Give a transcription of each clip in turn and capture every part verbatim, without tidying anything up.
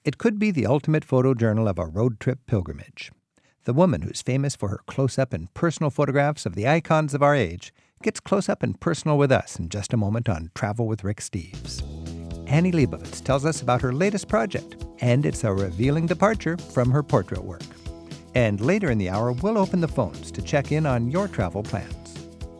It could be the ultimate photojournal of a road trip pilgrimage. The woman who's famous for her close-up and personal photographs of the icons of our age gets close-up and personal with us in just a moment on Travel with Rick Steves. Annie Leibovitz tells us about her latest project, and it's a revealing departure from her portrait work. And later in the hour, we'll open the phones to check in on your travel plans.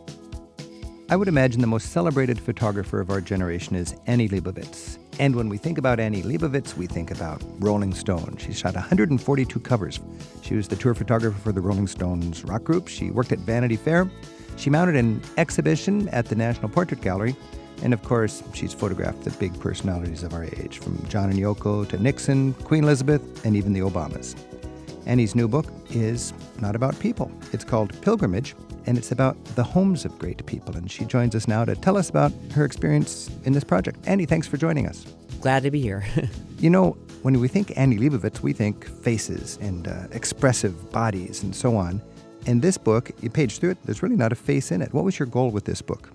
I would imagine the most celebrated photographer of our generation is Annie Leibovitz. And when we think about Annie Leibovitz, we think about Rolling Stone. She shot one hundred forty-two covers. She was the tour photographer for the Rolling Stones rock group. She worked at Vanity Fair. She mounted an exhibition at the National Portrait Gallery. And of course, she's photographed the big personalities of our age, from John and Yoko to Nixon, Queen Elizabeth, and even the Obamas. Annie's new book is not about people. It's called Pilgrimage, and it's about the homes of great people. And she joins us now to tell us about her experience in this project. Annie, thanks for joining us. Glad to be here. You know, when we think Annie Leibovitz, we think faces and uh, expressive bodies and so on. And this book, you page through it, there's really not a face in it. What was your goal with this book?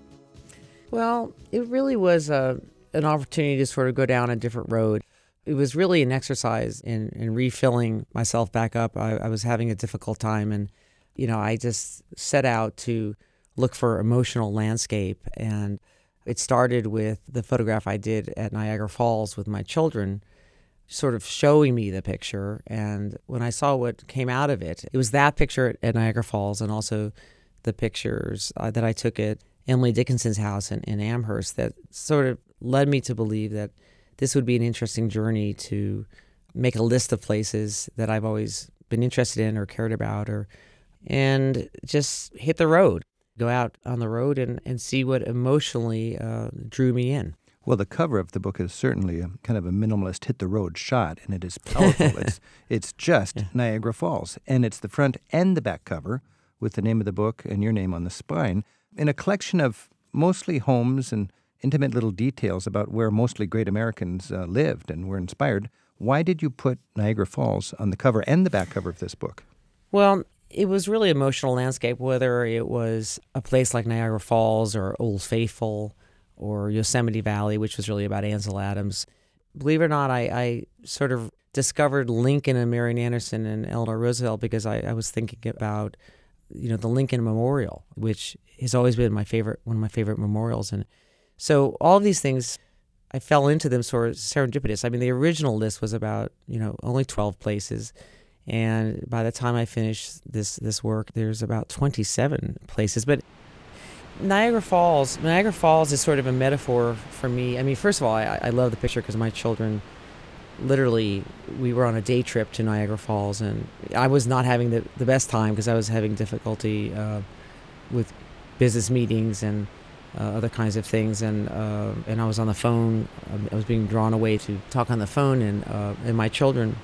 Well, it really was a, an opportunity to sort of go down a different road. It was really an exercise in, in refilling myself back up. I, I was having a difficult time, and you know, I just set out to look for emotional landscape. And it started with the photograph I did at Niagara Falls with my children, sort of showing me the picture. And when I saw what came out of it, it was that picture at Niagara Falls and also the pictures uh, that I took at Emily Dickinson's house in, in Amherst that sort of led me to believe that this would be an interesting journey to make a list of places that I've always been interested in or cared about, or and just hit the road, go out on the road and, and see what emotionally uh, drew me in. Well, the cover of the book is certainly a kind of a minimalist hit-the-road shot, and it is powerful. it's it's just yeah. Niagara Falls, and it's the front and the back cover with the name of the book and your name on the spine, in a collection of mostly homes and intimate little details about where mostly great Americans uh, lived and were inspired. Why did you put Niagara Falls on the cover and the back cover of this book? Well, it was really emotional landscape, whether it was a place like Niagara Falls or Old Faithful or Yosemite Valley, which was really about Ansel Adams. Believe it or not, I, I sort of discovered Lincoln and Marian Anderson and Eleanor Roosevelt because I, I was thinking about, you know, the Lincoln Memorial, which has always been my favorite, one of my favorite memorials. And so all of these things, I fell into them sort of serendipitous. I mean, the original list was about, you know, only twelve places. And by the time I finished this this work, there's about twenty-seven places. But Niagara Falls, Niagara Falls is sort of a metaphor for me. I mean, first of all, I, I love the picture because my children, literally, we were on a day trip to Niagara Falls, and I was not having the, the best time because I was having difficulty uh, with business meetings and uh, other kinds of things. And uh, and I was on the phone. I was being drawn away to talk on the phone, and uh, and my children,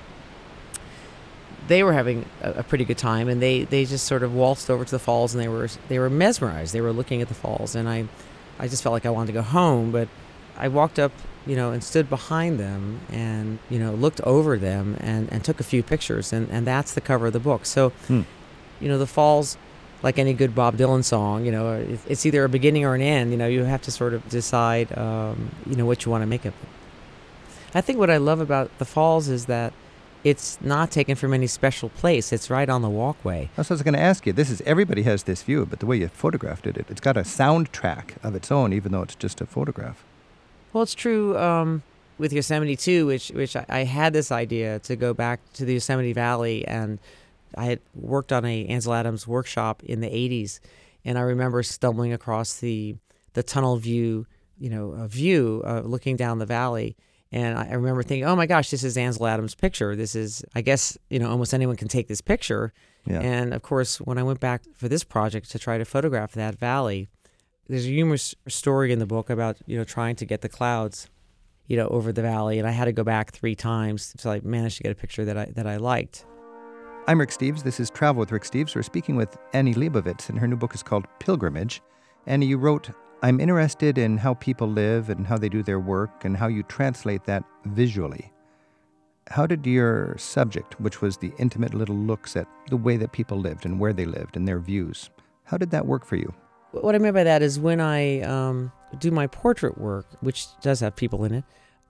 they were having a, a pretty good time, and they, they just sort of waltzed over to the falls, and they were they were mesmerized. They were looking at the falls, and I, I just felt like I wanted to go home. But I walked up, you know, and stood behind them, and you know, looked over them, and, and took a few pictures, and, and that's the cover of the book. So, hmm. you know, the falls, like any good Bob Dylan song, you know, it, it's either a beginning or an end. You know, you have to sort of decide, um, you know, what you want to make of it. I think what I love about the falls is that it's not taken from any special place. It's right on the walkway. That's what I was going to ask you. This is, everybody has this view, but the way you photographed it, it it's got a soundtrack of its own, even though it's just a photograph. Well, it's true um, with Yosemite too, which which I, I had this idea to go back to the Yosemite Valley, and I had worked on a Ansel Adams workshop in the eighties, and I remember stumbling across the the tunnel view, you know, a view uh, looking down the valley. And I remember thinking, oh my gosh, this is Ansel Adams' picture. This is, I guess, you know, almost anyone can take this picture. Yeah. And of course, when I went back for this project to try to photograph that valley, there's a humorous story in the book about, you know, trying to get the clouds, you know, over the valley. And I had to go back three times until I managed to get a picture that I that I liked. I'm Rick Steves. This is Travel with Rick Steves. We're speaking with Annie Leibovitz, and her new book is called Pilgrimage. Annie, you wrote, I'm interested in how people live and how they do their work and how you translate that visually. How did your subject, which was the intimate little looks at the way that people lived and where they lived and their views, how did that work for you? What I mean by that is when I um, do my portrait work, which does have people in it,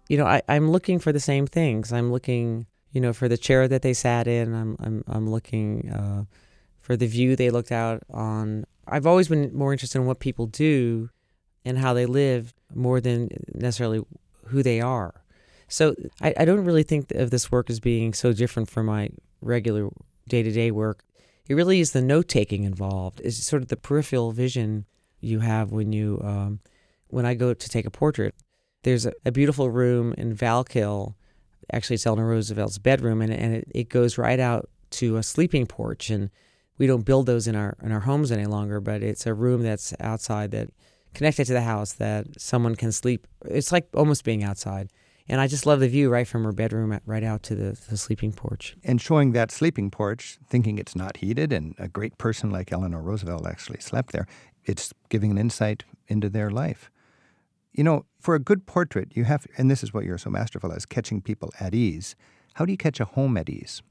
you know, I, I'm looking for the same things. I'm looking, you know, for the chair that they sat in. I'm I'm I'm looking uh, for the view they looked out on. I've always been more interested in what people do and how they live more than necessarily who they are. So I, I don't really think of this work as being so different from my regular day-to-day work. It really is the note-taking involved. It's sort of the peripheral vision you have when you um, when I go to take a portrait. There's a, a beautiful room in Valkill. Actually, it's Eleanor Roosevelt's bedroom, and, and it, it goes right out to a sleeping porch. And we don't build those in our in our homes any longer, but it's a room that's outside, that connected to the house, that someone can sleep. It's like almost being outside. And I just love the view right from her bedroom at, right out to the, the sleeping porch. And showing that sleeping porch, thinking it's not heated, and a great person like Eleanor Roosevelt actually slept there, it's giving an insight into their life. You know, for a good portrait, you have, and this is what you're so masterful at, is catching people at ease. How do you catch a home at ease?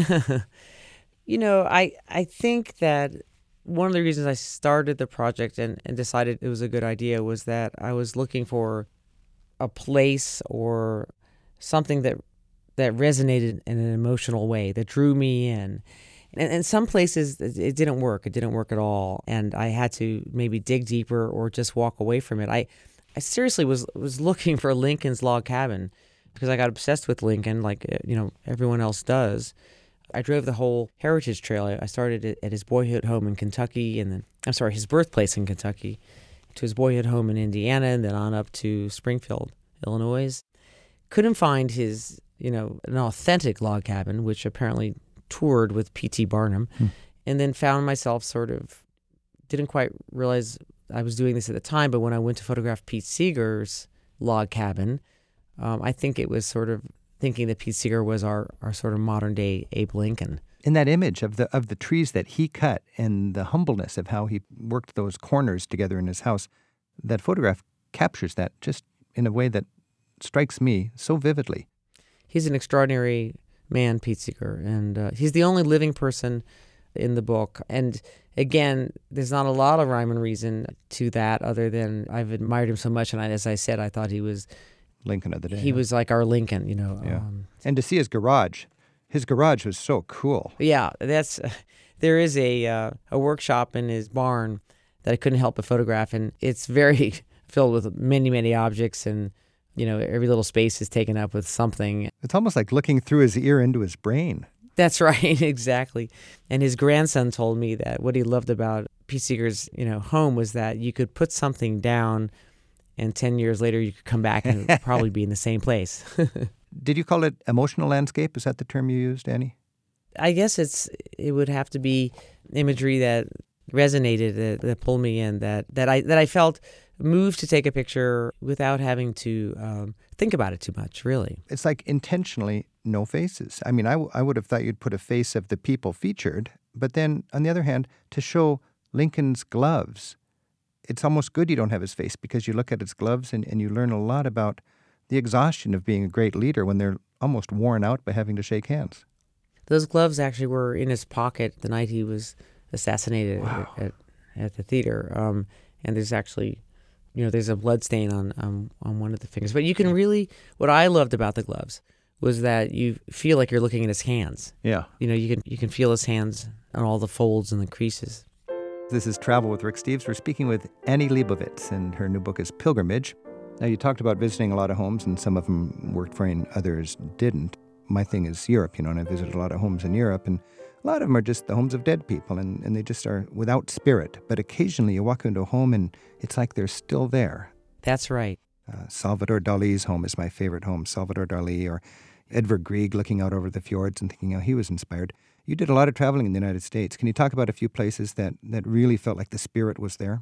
You know, I, I think that one of the reasons I started the project and, and decided it was a good idea was that I was looking for a place or something that that resonated in an emotional way, that drew me in. And in some places, it didn't work. It didn't work at all. And I had to maybe dig deeper or just walk away from it. I, I seriously was, was looking for Lincoln's log cabin because I got obsessed with Lincoln like, you know, everyone else does. I drove the whole Heritage Trail. I started at his boyhood home in Kentucky, and then, I'm sorry, his birthplace in Kentucky, to his boyhood home in Indiana, and then on up to Springfield, Illinois. Couldn't find his, you know, an authentic log cabin, which apparently toured with P T Barnum, hmm. and then found myself sort of, didn't quite realize I was doing this at the time, but when I went to photograph Pete Seeger's log cabin, um, I think it was sort of thinking that Pete Seeger was our, our sort of modern-day Abe Lincoln. In that image of the of the trees that he cut and the humbleness of how he worked those corners together in his house, that photograph captures that just in a way that strikes me so vividly. He's an extraordinary man, Pete Seeger, and uh, he's the only living person in the book. And again, there's not a lot of rhyme and reason to that other than I've admired him so much, and I, as I said, I thought he was Lincoln of the day. He huh? was like our Lincoln, you know. Yeah. Um, and to see his garage. His garage was so cool. Yeah, that's uh, there is a uh, a workshop in his barn that I couldn't help but photograph, and it's very filled with many, many objects, and you know, every little space is taken up with something. It's almost like looking through his ear into his brain. That's right, exactly. And his grandson told me that what he loved about Pete Seeger's, you know, home was that you could put something down, and ten years later you could come back and it would probably be in the same place. Did you call it emotional landscape? Is that the term you used, Annie? I guess it's it would have to be imagery that resonated, that, that pulled me in, that, that I that I felt moved to take a picture without having to um, think about it too much, really. It's like intentionally no faces. I mean, I, w- I would have thought you'd put a face of the people featured, but then, on the other hand, to show Lincoln's gloves, it's almost good you don't have his face because you look at his gloves and, and you learn a lot about the exhaustion of being a great leader when they're almost worn out by having to shake hands. Those gloves actually were in his pocket the night he was assassinated wow. at, at the theater. Um, and there's actually, you know, there's a blood stain on, um, on one of the fingers. But you can really, what I loved about the gloves was that you feel like you're looking at his hands. Yeah. You know, you can you can feel his hands on all the folds and the creases. This is Travel with Rick Steves. We're speaking with Annie Leibovitz, and her new book is Pilgrimage. Now, you talked about visiting a lot of homes, and some of them worked for you and others didn't. My thing is Europe, you know, and I visited a lot of homes in Europe, and a lot of them are just the homes of dead people, and, and they just are without spirit. But occasionally you walk into a home, and it's like they're still there. That's right. Uh, Salvador Dali's home is my favorite home. Salvador Dali or Edvard Grieg looking out over the fjords and thinking how he was inspired. You did a lot of traveling in the United States. Can you talk about a few places that, that really felt like the spirit was there?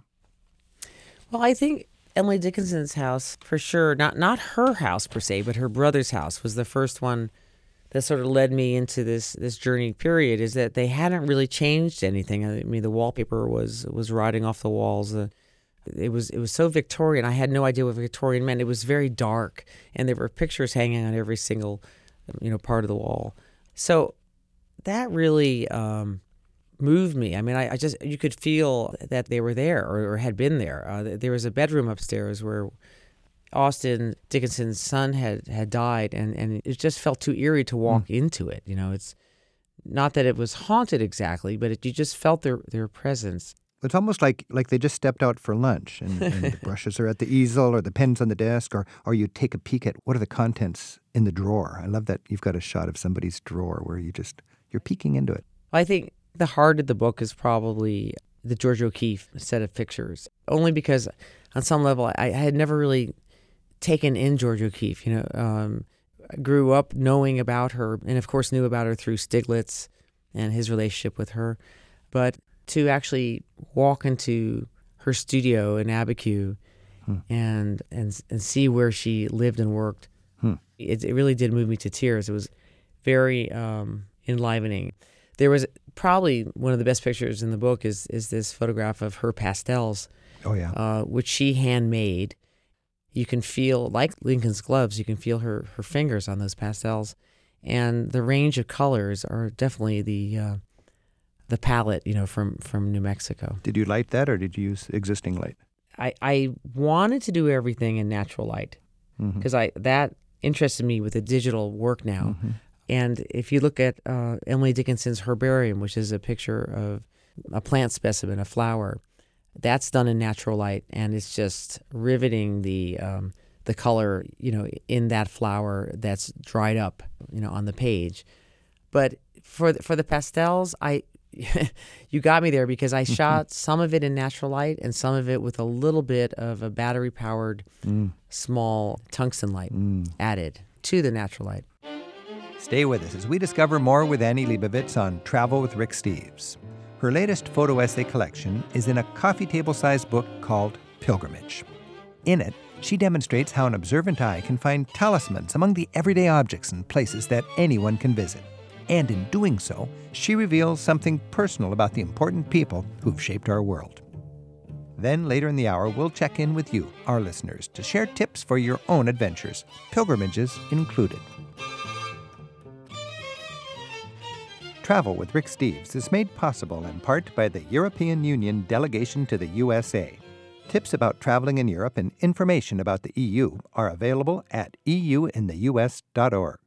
Well, I think Emily Dickinson's house, for sure, not not her house per se, but her brother's house was the first one that sort of led me into this this journey period, is that they hadn't really changed anything. I mean, the wallpaper was was rotting off the walls. Uh, it was it was so Victorian. I had no idea what Victorian meant. It was very dark, and there were pictures hanging on every single, you know, part of the wall. So that really um, moved me. I mean, I, I just, you could feel that they were there or, or had been there. Uh, there was a bedroom upstairs where Austin Dickinson's son had, had died, and, and it just felt too eerie to walk mm. into it. You know, it's not that it was haunted exactly, but it, you just felt their, their presence. It's almost like like they just stepped out for lunch, and, and the brushes are at the easel or the pen's on the desk, or or you take a peek at what are the contents in the drawer. I love that you've got a shot of somebody's drawer where you just, you're peeking into it. I think the heart of the book is probably the George O'Keeffe set of pictures, only because on some level I, I had never really taken in George O'Keeffe. You know, um, I grew up knowing about her, and of course knew about her through Stiglitz and his relationship with her, but to actually walk into her studio in Abiquiu hmm. and and and see where she lived and worked, hmm. it, it really did move me to tears. It was very um, enlivening. There was probably one of the best pictures in the book is is this photograph of her pastels, oh yeah, uh, which she handmade. You can feel, like Lincoln's gloves, you can feel her her fingers on those pastels, and the range of colors are definitely the uh, the palette, you know, from, from New Mexico. Did you light that, or did you use existing light? I, I wanted to do everything in natural light because mm-hmm. I that interested me with the digital work now. Mm-hmm. And if you look at uh, Emily Dickinson's herbarium, which is a picture of a plant specimen, a flower, that's done in natural light, and it's just riveting the um, the color, you know, in that flower that's dried up, you know, on the page. But for for the pastels, I you got me there because I shot some of it in natural light and some of it with a little bit of a battery-powered mm. small tungsten light mm. added to the natural light. Stay with us as we discover more with Annie Leibovitz on Travel with Rick Steves. Her latest photo essay collection is in a coffee table-sized book called Pilgrimage. In it, she demonstrates how an observant eye can find talismans among the everyday objects and places that anyone can visit. And in doing so, she reveals something personal about the important people who've shaped our world. Then, later in the hour, we'll check in with you, our listeners, to share tips for your own adventures, pilgrimages included. Travel with Rick Steves is made possible in part by the European Union delegation to the U S A. Tips about traveling in Europe and information about the E U are available at e u in the u s dot org.